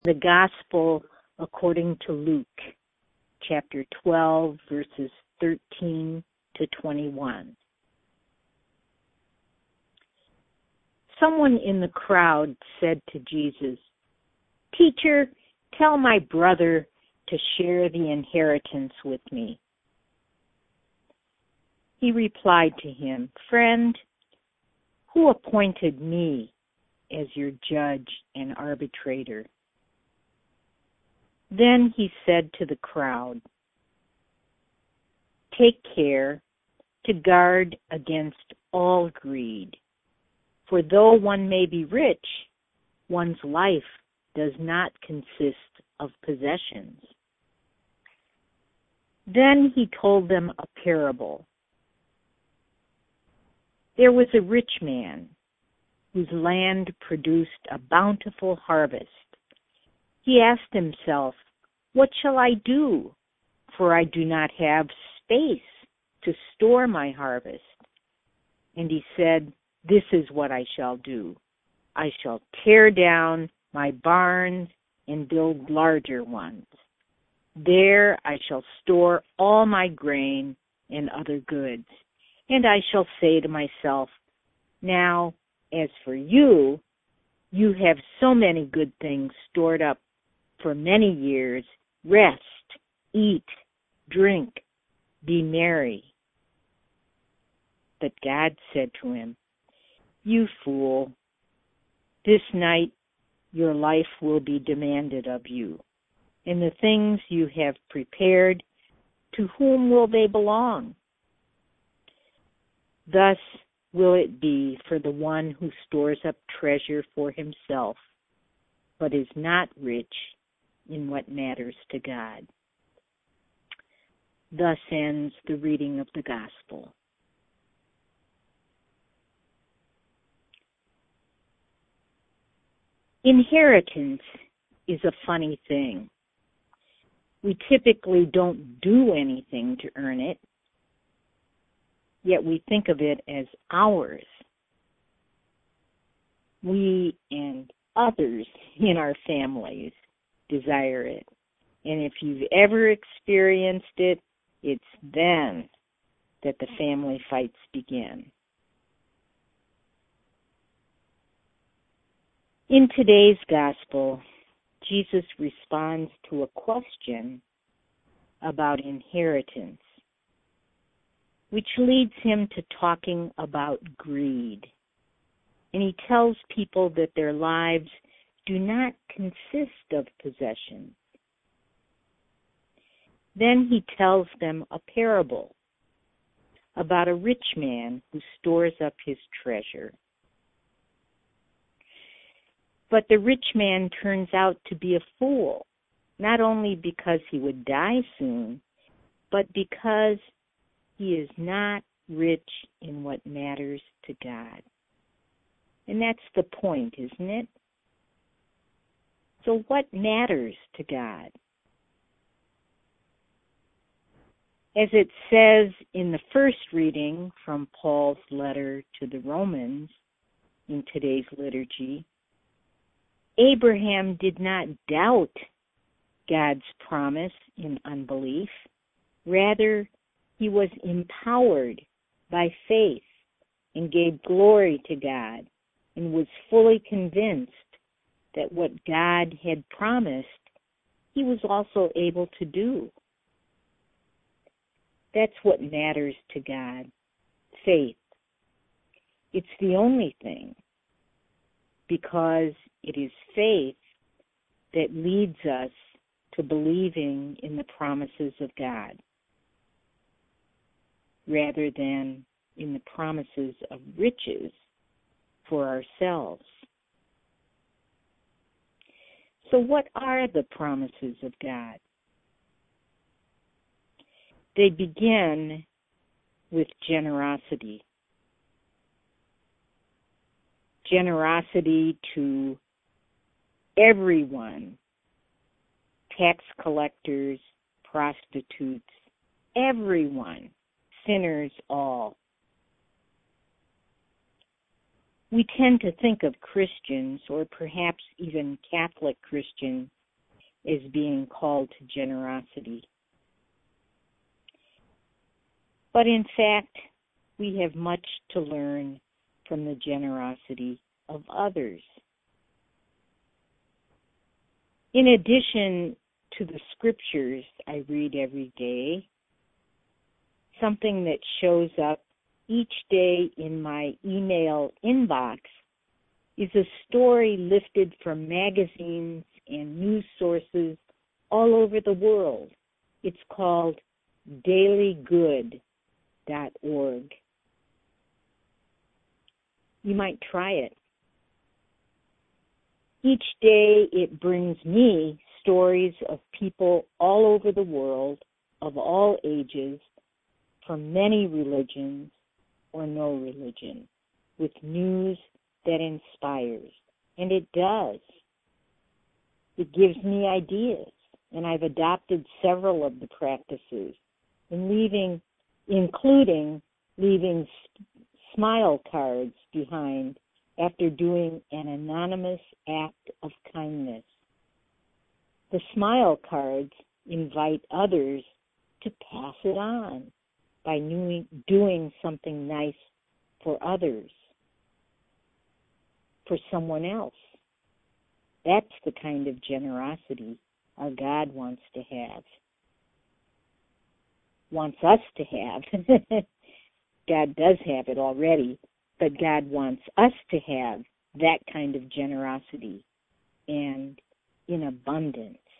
The Gospel according to Luke, chapter 12, verses 13 to 21. Someone in the crowd said to Jesus, "Teacher, tell my brother to share the inheritance with me." He replied to him, "Friend, who appointed me as your judge and arbitrator?" Then he said to the crowd, "Take care to guard against all greed, for though one may be rich, one's life does not consist of possessions." Then he told them a parable. There was a rich man whose land produced a bountiful harvest. He asked himself, "What shall I do? For I do not have space to store my harvest." And he said, "This is what I shall do. I shall tear down my barns and build larger ones. There I shall store all my grain and other goods. And I shall say to myself, now, as for you, you have so many good things stored up for many years. Rest, eat, drink, be merry." But God said to him, "You fool, this night your life will be demanded of you, and the things you have prepared, to whom will they belong? Thus will it be for the one who stores up treasure for himself, but is not rich in what matters to God." Thus ends the reading of the Gospel. Inheritance is a funny thing. We typically don't do anything to earn it, yet we think of it as ours. We and others in our families desire it. And if you've ever experienced it, it's then that the family fights begin. In today's Gospel, Jesus responds to a question about inheritance, which leads him to talking about greed. And he tells people that their lives do not consist of possessions. Then he tells them a parable about a rich man who stores up his treasure. But the rich man turns out to be a fool, not only because he would die soon, but because he is not rich in what matters to God. And that's the point, isn't it? So what matters to God? As it says in the first reading from Paul's letter to the Romans in today's liturgy, Abraham did not doubt God's promise in unbelief. Rather, he was empowered by faith and gave glory to God and was fully convinced that what God had promised, he was also able to do. That's what matters to God, faith. It's the only thing, because it is faith that leads us to believing in the promises of God, rather than in the promises of riches for ourselves. So what are the promises of God? They begin with generosity. Generosity to everyone, tax collectors, prostitutes, everyone, sinners all. We tend to think of Christians, or perhaps even Catholic Christians, as being called to generosity. But in fact, we have much to learn from the generosity of others. In addition to the scriptures I read every day, something that shows up each day in my email inbox is a story lifted from magazines and news sources all over the world. It's called dailygood.org. You might try it. Each day it brings me stories of people all over the world, of all ages, from many religions or no religion, with news that inspires. And it does. It gives me ideas, and I've adopted several of the practices, including leaving smile cards behind after doing an anonymous act of kindness. The smile cards invite others to pass it on by doing something nice for others, for someone else. That's the kind of generosity our God wants to have, wants us to have. God does have it already, but God wants us to have that kind of generosity and in abundance.